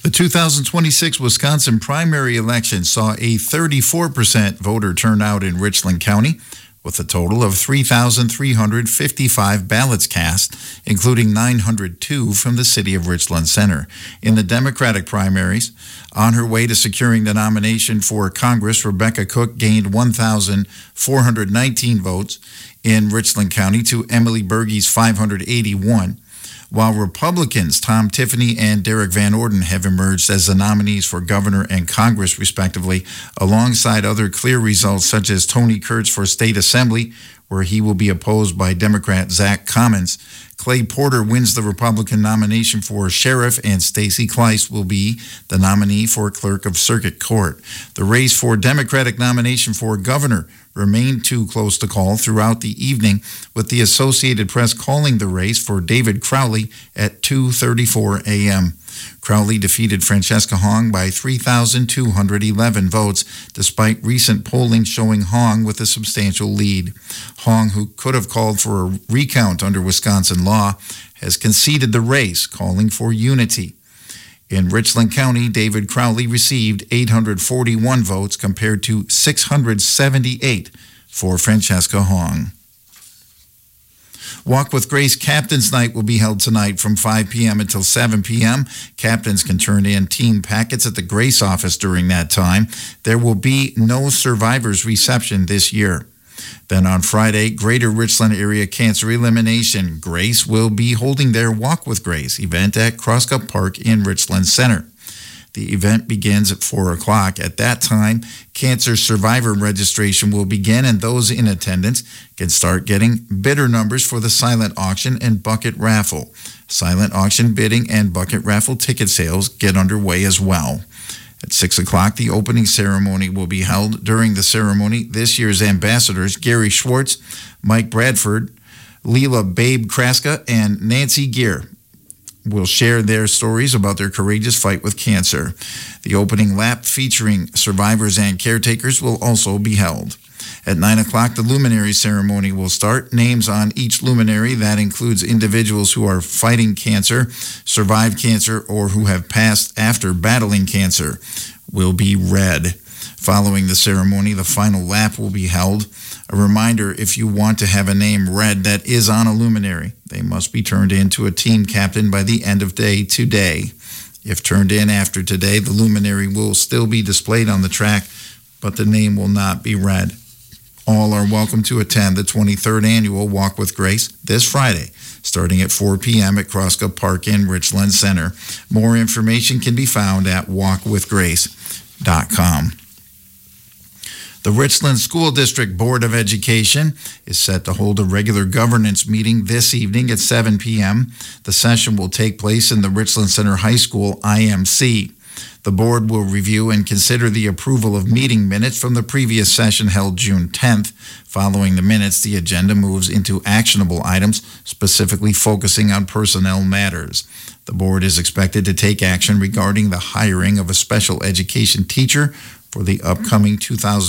The 2026 Wisconsin primary election saw a 34% voter turnout in Richland County, with a total of 3,355 ballots cast, including 902 from the city of Richland Center. In the Democratic primaries, on her way to securing the nomination for Congress, Rebecca Cook gained 1,419 votes in Richland County to Emily Berge's 581. While Republicans Tom Tiffany and Derek Van Orden have emerged as the nominees for governor and Congress, respectively, alongside other clear results such as Tony Kurtz for State Assembly, where he will be opposed by Democrat Zach Commons. Clay Porter wins the Republican nomination for sheriff, and Stacey Kleiss will be the nominee for clerk of circuit court. The race for Democratic nomination for governor remained too close to call throughout the evening, with the Associated Press calling the race for David Crowley at 2:34 a.m. Crowley defeated Francesca Hong by 3,211 votes, despite recent polling showing Hong with a substantial lead. Hong, who could have called for a recount under Wisconsin law, has conceded the race, calling for unity. In Richland County, David Crowley received 841 votes compared to 678 for Francesca Hong. Walk with Grace Captain's Night will be held tonight from 5 p.m. until 7 p.m. Captains can turn in team packets at the Grace office during that time. There will be no survivors reception this year. Then on Friday, Greater Richland Area Cancer Elimination. Grace will be holding their Walk with Grace event at Crosscup Park in Richland Center. The event begins at 4 o'clock. At that time, cancer survivor registration will begin, and those in attendance can start getting bidder numbers for the silent auction and bucket raffle. Silent auction bidding and bucket raffle ticket sales get underway as well. At 6 o'clock, the opening ceremony will be held. During the ceremony, this year's ambassadors, Gary Schwartz, Mike Bradford, Leela Babe Kraska, and Nancy Gear, will share their stories about their courageous fight with cancer. The opening lap featuring survivors and caretakers will also be held. At 9 o'clock, the luminary ceremony will start. Names on each luminary, that includes individuals who are fighting cancer, survived cancer, or who have passed after battling cancer, will be read. Following the ceremony, the final lap will be held. A reminder, if you want to have a name read that is on a luminary, they must be turned in to a team captain by the end of day today. If turned in after today, the luminary will still be displayed on the track, but the name will not be read. All are welcome to attend the 23rd Annual Walk with Grace this Friday, starting at 4 p.m. at Crosscup Park in Richland Center. More information can be found at walkwithgrace.com. The Richland School District Board of Education is set to hold a regular governance meeting this evening at 7 p.m. The session will take place in the Richland Center High School IMC. The board will review and consider the approval of meeting minutes from the previous session held June 10th. Following the minutes, the agenda moves into actionable items, specifically focusing on personnel matters. The board is expected to take action regarding the hiring of a special education teacher for the upcoming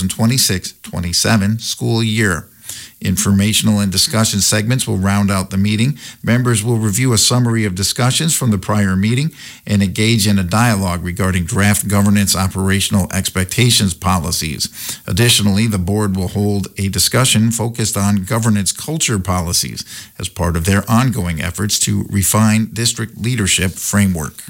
2026-27 school year. Informational and discussion segments will round out the meeting. Members will review a summary of discussions from the prior meeting and engage in a dialogue regarding draft governance operational expectations policies. Additionally, the board will hold a discussion focused on governance culture policies as part of their ongoing efforts to refine district leadership framework.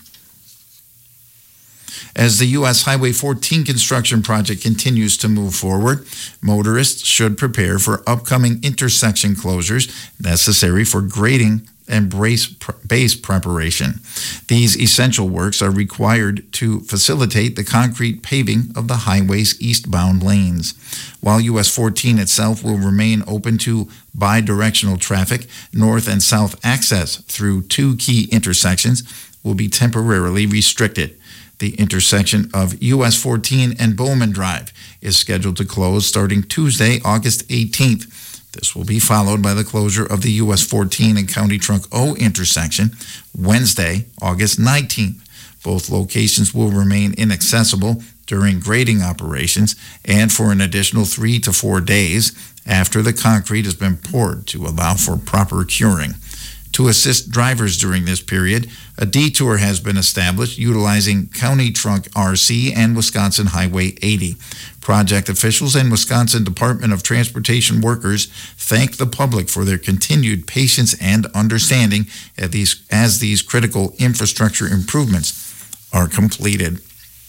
As the U.S. Highway 14 construction project continues to move forward, motorists should prepare for upcoming intersection closures necessary for grading and base preparation. These essential works are required to facilitate the concrete paving of the highway's eastbound lanes. While US 14 itself will remain open to bidirectional traffic, north and south access through two key intersections will be temporarily restricted. The intersection of US 14 and Bowman Drive is scheduled to close starting Tuesday, August 18th. This will be followed by the closure of the US 14 and County Trunk O intersection Wednesday, August 19th. Both locations will remain inaccessible during grading operations and for an additional 3 to 4 days after the concrete has been poured to allow for proper curing. To assist drivers during this period, a detour has been established utilizing County Trunk RC and Wisconsin Highway 80. Project officials and Wisconsin Department of Transportation workers thank the public for their continued patience and understanding as these critical infrastructure improvements are completed.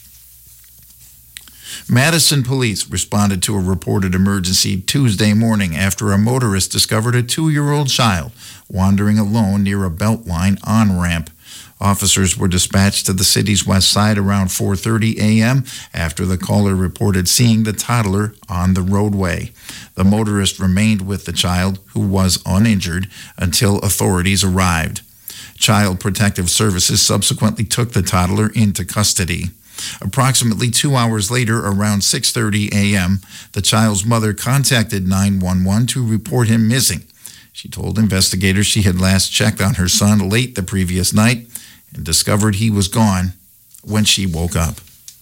Madison police responded to a reported emergency Tuesday morning after a motorist discovered a 2-year-old child wandering alone near a Beltline on-ramp. Officers were dispatched to the city's west side around 4:30 a.m. after the caller reported seeing the toddler on the roadway. The motorist remained with the child, who was uninjured, until authorities arrived. Child Protective Services subsequently took the toddler into custody. Approximately 2 hours later, around 6:30 a.m., the child's mother contacted 911 to report him missing. She told investigators she had last checked on her son late the previous night and discovered he was gone when she woke up.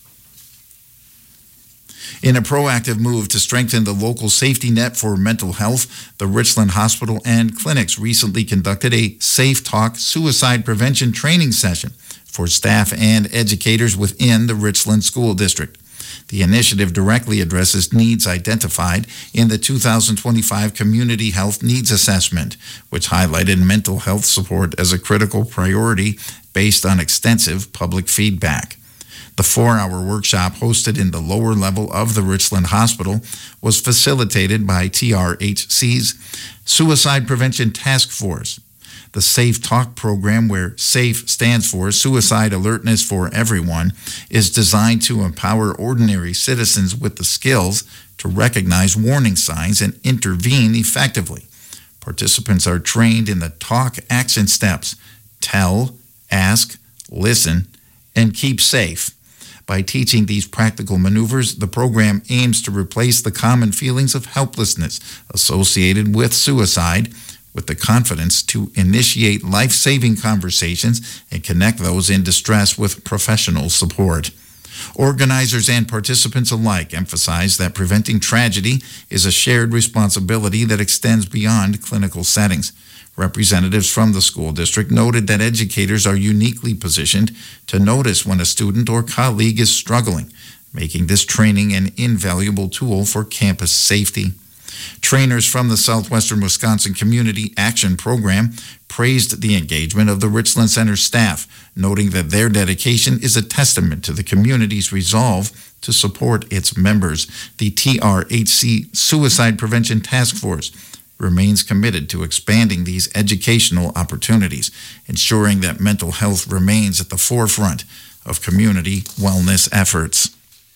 In a proactive move to strengthen the local safety net for mental health, the Richland Hospital and Clinics recently conducted a Safe Talk suicide prevention training session for staff and educators within the Richland School District. The initiative directly addresses needs identified in the 2025 Community Health Needs Assessment, which highlighted mental health support as a critical priority based on extensive public feedback. The 4-hour workshop hosted in the lower level of the Richland Hospital was facilitated by TRHC's Suicide Prevention Task Force. The Safe Talk program, where SAFE stands for Suicide Alertness for Everyone, is designed to empower ordinary citizens with the skills to recognize warning signs and intervene effectively. Participants are trained in the TALK action steps: tell, ask, listen, and keep safe. By teaching these practical maneuvers, the program aims to replace the common feelings of helplessness associated with suicide with the confidence to initiate life-saving conversations and connect those in distress with professional support. Organizers and participants alike emphasize that preventing tragedy is a shared responsibility that extends beyond clinical settings. Representatives from the school district noted that educators are uniquely positioned to notice when a student or colleague is struggling, making this training an invaluable tool for campus safety. Trainers from the Southwestern Wisconsin Community Action Program praised the engagement of the Richland Center staff, noting that their dedication is a testament to the community's resolve to support its members. The TRHC Suicide Prevention Task Force remains committed to expanding these educational opportunities, ensuring that mental health remains at the forefront of community wellness efforts.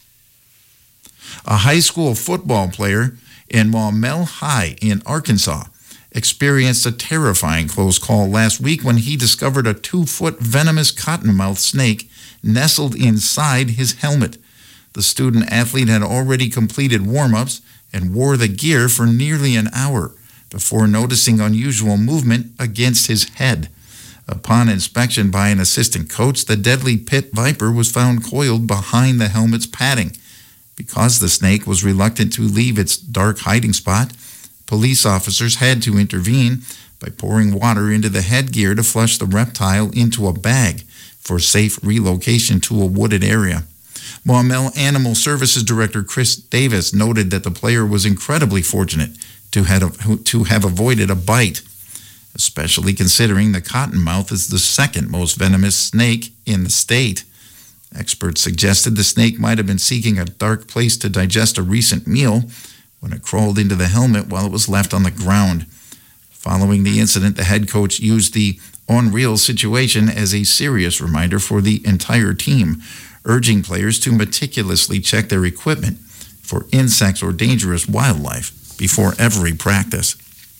A high school football player in Maumelle High in Arkansas experienced a terrifying close call last week when he discovered a 2-foot venomous cottonmouth snake nestled inside his helmet. The student athlete had already completed warm-ups and wore the gear for nearly an hour before noticing unusual movement against his head. Upon inspection by an assistant coach, the deadly pit viper was found coiled behind the helmet's padding. Because the snake was reluctant to leave its dark hiding spot, police officers had to intervene by pouring water into the headgear to flush the reptile into a bag for safe relocation to a wooded area. Maumelle Animal Services Director Chris Davis noted that the player was incredibly fortunate to have avoided a bite, especially considering the cottonmouth is the second most venomous snake in the state. Experts suggested the snake might have been seeking a dark place to digest a recent meal when it crawled into the helmet while it was left on the ground. Following the incident, the head coach used the unreal situation as a serious reminder for the entire team, urging players to meticulously check their equipment for insects or dangerous wildlife before every practice.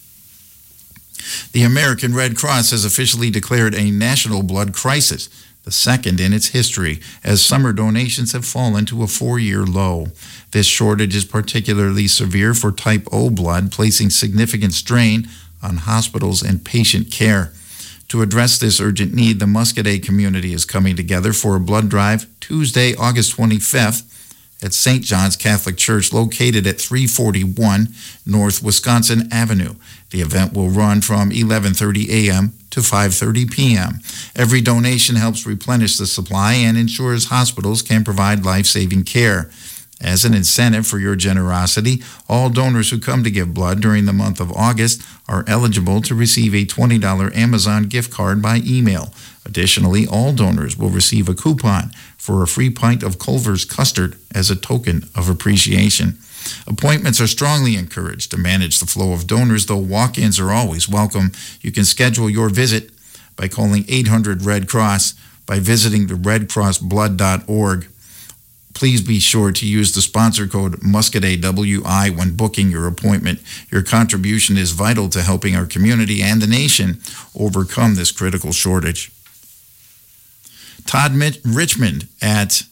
The American Red Cross has officially declared a national blood crisis, the second in its history, as summer donations have fallen to a 4-year low. This shortage is particularly severe for type O blood, placing significant strain on hospitals and patient care. To address this urgent need, the Muscadet community is coming together for a blood drive Tuesday, August 25th at St. John's Catholic Church, located at 341 North Wisconsin Avenue. The event will run from 11:30 a.m. to 5:30 p.m. Every donation helps replenish the supply and ensures hospitals can provide life-saving care. As an incentive for your generosity, all donors who come to give blood during the month of August are eligible to receive a $20 Amazon gift card by email. Additionally, all donors will receive a coupon for a free pint of Culver's custard as a token of appreciation. Appointments are strongly encouraged to manage the flow of donors, though walk-ins are always welcome. You can schedule your visit by calling 800-RED CROSS, by visiting the redcrossblood.org. Please be sure to use the sponsor code MUSCADY when booking your appointment. Your contribution is vital to helping our community and the nation overcome this critical shortage. Todd Richmond at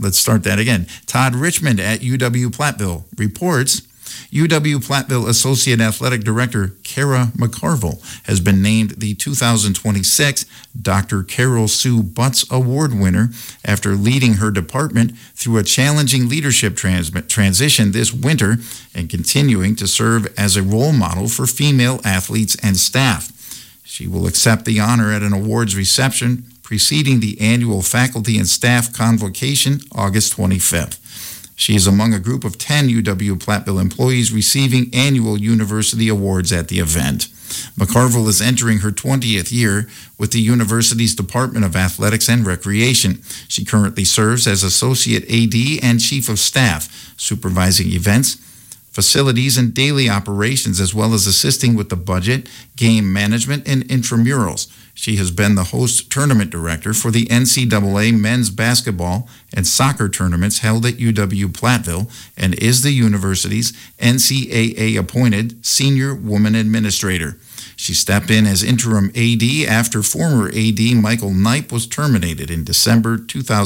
UW-Platteville reports UW-Platteville Associate Athletic Director Kara McCarville has been named the 2026 Dr. Carol Sue Butts Award winner after leading her department through a challenging leadership transition this winter and continuing to serve as a role model for female athletes and staff. She will accept the honor at an awards reception preceding the annual faculty and staff convocation August 25th. She is among a group of 10 UW-Platteville employees receiving annual university awards at the event. McCarville is entering her 20th year with the university's Department of Athletics and Recreation. She currently serves as Associate AD and Chief of Staff, supervising events, facilities, and daily operations, as well as assisting with the budget, game management, and intramurals. She has been the host tournament director for the NCAA men's basketball and soccer tournaments held at UW-Platteville and is the university's NCAA-appointed senior woman administrator. She stepped in as interim AD after former AD Michael Knipe was terminated in December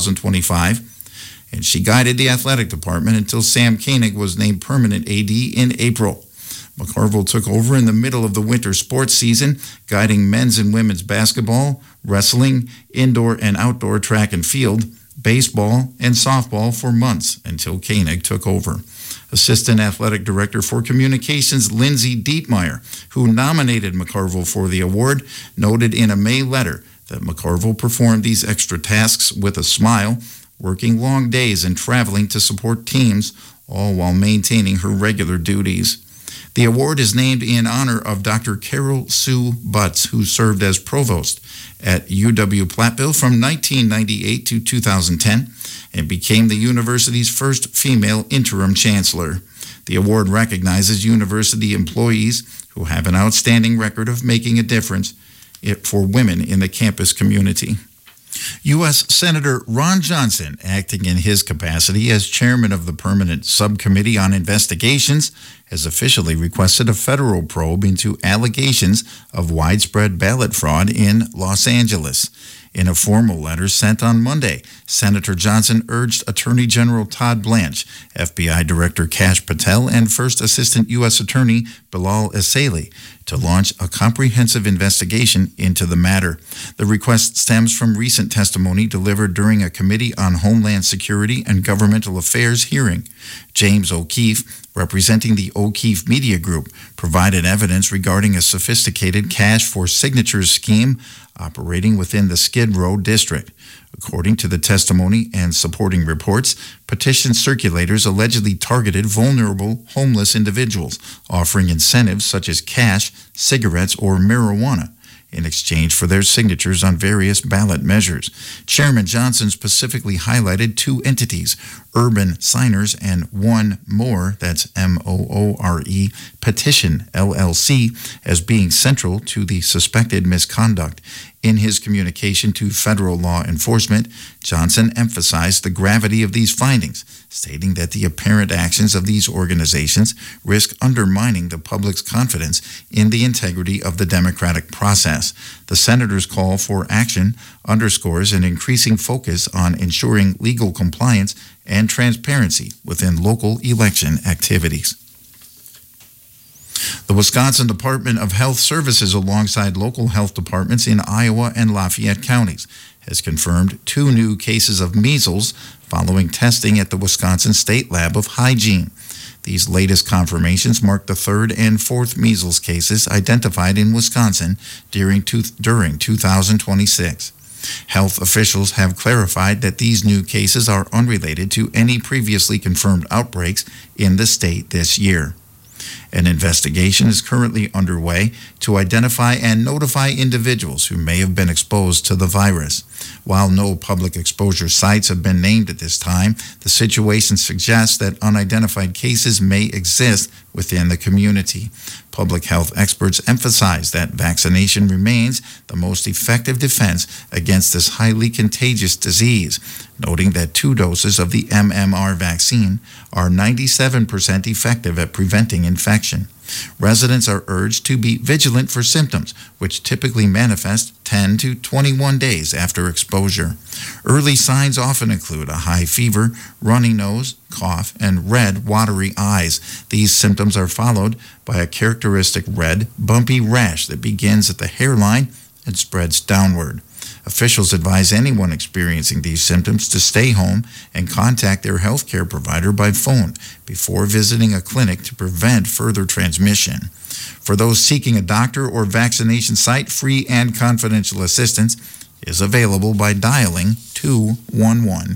2025, and she guided the athletic department until Sam Koenig was named permanent AD in April. McCarville took over in the middle of the winter sports season, guiding men's and women's basketball, wrestling, indoor and outdoor track and field, baseball, and softball for months until Koenig took over. Assistant Athletic Director for Communications Lindsay Dietmeyer, who nominated McCarville for the award, noted in a May letter that McCarville performed these extra tasks with a smile, working long days and traveling to support teams, all while maintaining her regular duties. The award is named in honor of Dr. Carol Sue Butts, who served as provost at UW-Platteville from 1998 to 2010 and became the university's first female interim chancellor. The award recognizes university employees who have an outstanding record of making a difference for women in the campus community. U.S. Senator Ron Johnson, acting in his capacity as chairman of the Permanent Subcommittee on Investigations, has officially requested a federal probe into allegations of widespread ballot fraud in Los Angeles. In a formal letter sent on Monday, Senator Johnson urged Attorney General Todd Blanche, FBI Director Kash Patel, and First Assistant U.S. Attorney Bilal Essaili to launch a comprehensive investigation into the matter. The request stems from recent testimony delivered during a Committee on Homeland Security and Governmental Affairs hearing. James O'Keefe, representing the O'Keefe Media Group, provided evidence regarding a sophisticated cash for signatures scheme operating within the Skid Row district. According to the testimony and supporting reports, petition circulators allegedly targeted vulnerable homeless individuals, offering incentives such as cash, cigarettes, or marijuana in exchange for their signatures on various ballot measures. Chairman Johnson specifically highlighted two entities, Urban Signers and One More, that's Moore, Petition, LLC, as being central to the suspected misconduct. In his communication to federal law enforcement, Johnson emphasized the gravity of these findings, stating that the apparent actions of these organizations risk undermining the public's confidence in the integrity of the democratic process. The senator's call for action underscores an increasing focus on ensuring legal compliance and transparency within local election activities. The Wisconsin Department of Health Services, alongside local health departments in Iowa and Lafayette counties, has confirmed 2 new cases of measles following testing at the Wisconsin State Lab of Hygiene. These latest confirmations mark the 3rd and 4th measles cases identified in Wisconsin during 2026. Health officials have clarified that these new cases are unrelated to any previously confirmed outbreaks in the state this year. An investigation is currently underway to identify and notify individuals who may have been exposed to the virus. While no public exposure sites have been named at this time, the situation suggests that unidentified cases may exist within the community. Public health experts emphasize that vaccination remains the most effective defense against this highly contagious disease, noting that 2 doses of the MMR vaccine are 97% effective at preventing infection. Residents are urged to be vigilant for symptoms, which typically manifest 10 to 21 days after exposure. Early signs often include a high fever, runny nose, cough, and red, watery eyes. These symptoms are followed by a characteristic red, bumpy rash that begins at the hairline and spreads downward. Officials advise anyone experiencing these symptoms to stay home and contact their healthcare provider by phone before visiting a clinic to prevent further transmission. For those seeking a doctor or vaccination site, free and confidential assistance is available by dialing 211.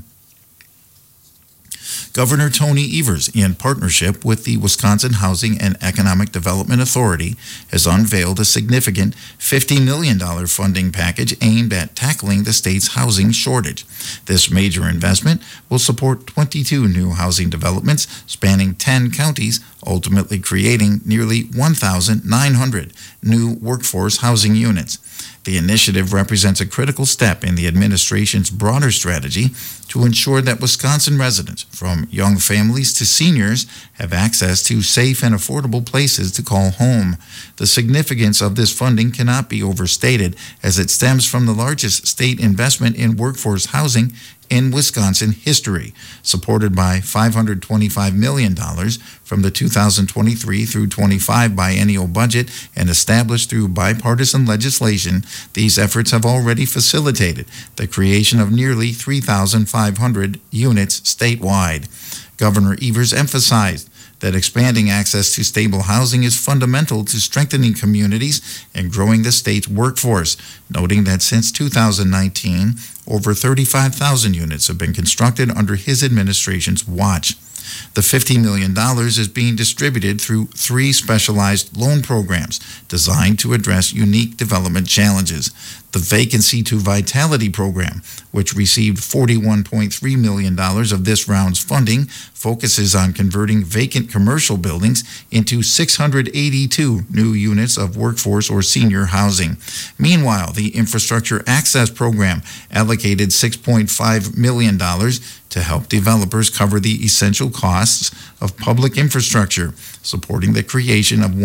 Governor Tony Evers, in partnership with the Wisconsin Housing and Economic Development Authority, has unveiled a significant $50 million funding package aimed at tackling the state's housing shortage. This major investment will support 22 new housing developments spanning 10 counties, ultimately creating nearly 1,900 new workforce housing units. The initiative represents a critical step in the administration's broader strategy to ensure that Wisconsin residents, from young families to seniors, have access to safe and affordable places to call home. The significance of this funding cannot be overstated, as it stems from the largest state investment in workforce housing in Wisconsin history, supported by $525 million from the 2023 through 25 biennial budget and established through bipartisan legislation. These efforts have already facilitated the creation of nearly 3,500 units statewide. Governor Evers emphasized that expanding access to stable housing is fundamental to strengthening communities and growing the state's workforce, noting that since 2019, over 35,000 units have been constructed under his administration's watch. The $50 million is being distributed through 3 specialized loan programs designed to address unique development challenges. The Vacancy to Vitality program, which received $41.3 million of this round's funding, focuses on converting vacant commercial buildings into 682 new units of workforce or senior housing. Meanwhile, the Infrastructure Access program allocated $6.5 million to help developers cover the essential costs of public infrastructure, supporting the creation of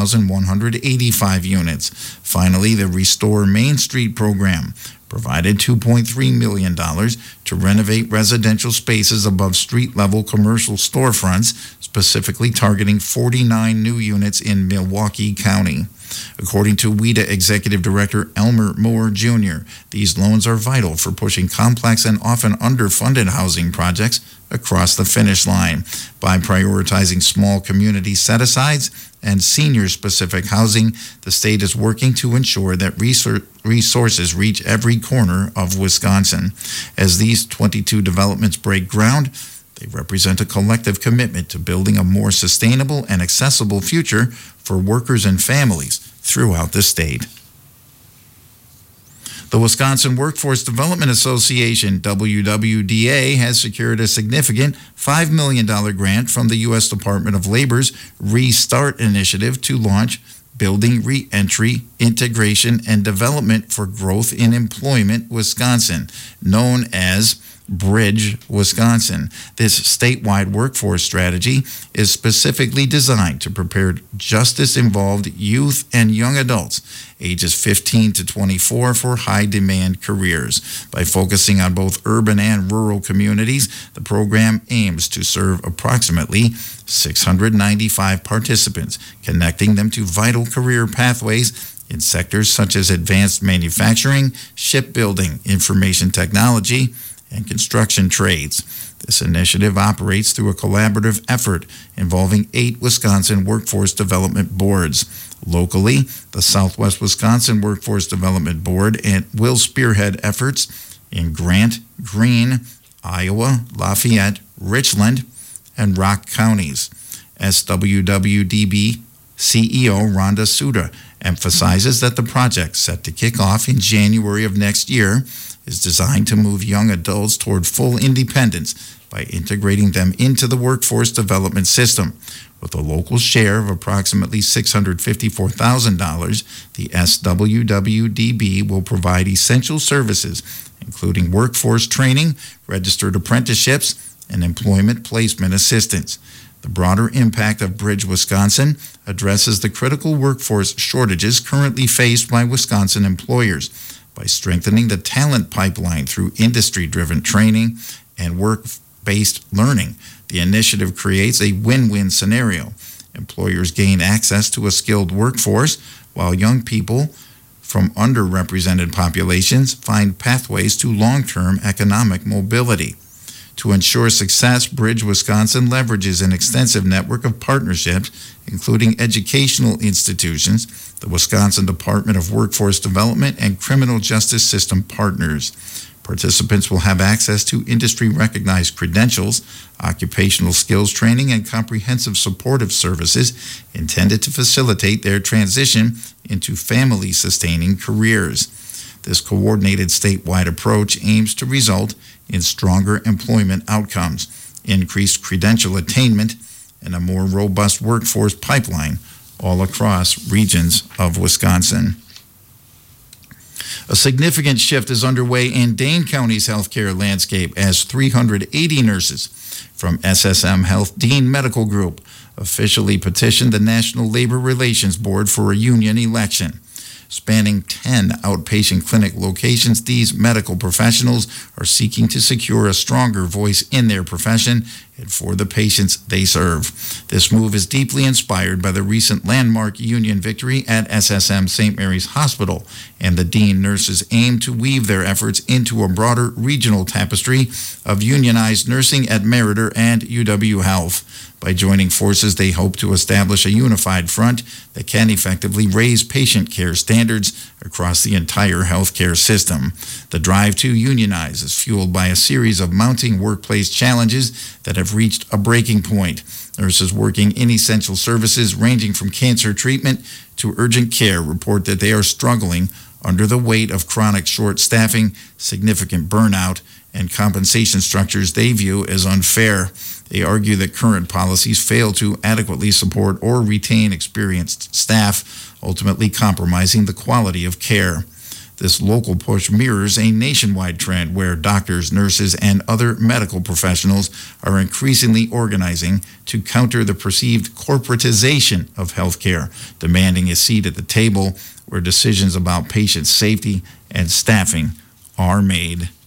1,185 units. Finally, the Restore Main Street program provided $2.3 million to renovate residential spaces above street-level commercial storefronts, specifically targeting 49 new units in Milwaukee County. According to WIDA Executive Director Elmer Moore Jr., these loans are vital for pushing complex and often underfunded housing projects across the finish line. By prioritizing small community set-asides and senior-specific housing, the state is working to ensure that resources reach every corner of Wisconsin. As these 22 developments break ground, they represent a collective commitment to building a more sustainable and accessible future for workers and families throughout the state. The Wisconsin Workforce Development Association, WWDA, has secured a significant $5 million grant from the U.S. Department of Labor's Restart Initiative to launch Building Reentry, Integration, and Development for Growth in Employment Wisconsin, known as Bridge Wisconsin. This statewide workforce strategy is specifically designed to prepare justice-involved youth and young adults ages 15 to 24 for high-demand careers. By focusing on both urban and rural communities, the program aims to serve approximately 695 participants, connecting them to vital career pathways in sectors such as advanced manufacturing, shipbuilding, information technology, and construction trades. This initiative operates through a collaborative effort involving 8 Wisconsin Workforce Development Boards. Locally, the Southwest Wisconsin Workforce Development Board will spearhead efforts in Grant, Greene, Iowa, Lafayette, Richland, and Rock counties. SWWDB CEO Rhonda Suda emphasizes that the project, set to kick off in January of next year, is designed to move young adults toward full independence by integrating them into the workforce development system. With a local share of approximately $654,000, the SWWDB will provide essential services, including workforce training, registered apprenticeships, and employment placement assistance. The broader impact of Bridge Wisconsin addresses the critical workforce shortages currently faced by Wisconsin employers by strengthening the talent pipeline through industry-driven training and work-based learning. The initiative creates a win-win scenario. Employers gain access to a skilled workforce, while young people from underrepresented populations find pathways to long-term economic mobility. To ensure success, Bridge Wisconsin leverages an extensive network of partnerships, including educational institutions, the Wisconsin Department of Workforce Development, and criminal justice system partners. Participants will have access to industry-recognized credentials, occupational skills training, and comprehensive supportive services intended to facilitate their transition into family-sustaining careers. This coordinated statewide approach aims to result in stronger employment outcomes, increased credential attainment, and a more robust workforce pipeline all across regions of Wisconsin. A significant shift is underway in Dane County's healthcare landscape as 380 nurses from SSM Health Dean Medical Group officially petitioned the National Labor Relations Board for a union election. Spanning 10 outpatient clinic locations, these medical professionals are seeking to secure a stronger voice in their profession and for the patients they serve. This move is deeply inspired by the recent landmark union victory at SSM St. Mary's Hospital, and the Dean nurses aim to weave their efforts into a broader regional tapestry of unionized nursing at Meriter and UW Health. By joining forces, they hope to establish a unified front that can effectively raise patient care standards across the entire healthcare system. The drive to unionize is fueled by a series of mounting workplace challenges that have reached a breaking point. Nurses working in essential services ranging from cancer treatment to urgent care report that they are struggling under the weight of chronic short staffing, significant burnout, and compensation structures they view as unfair. They argue that current policies fail to adequately support or retain experienced staff, ultimately compromising the quality of care. This local push mirrors a nationwide trend where doctors, nurses, and other medical professionals are increasingly organizing to counter the perceived corporatization of healthcare, demanding a seat at the table where decisions about patient safety and staffing are made.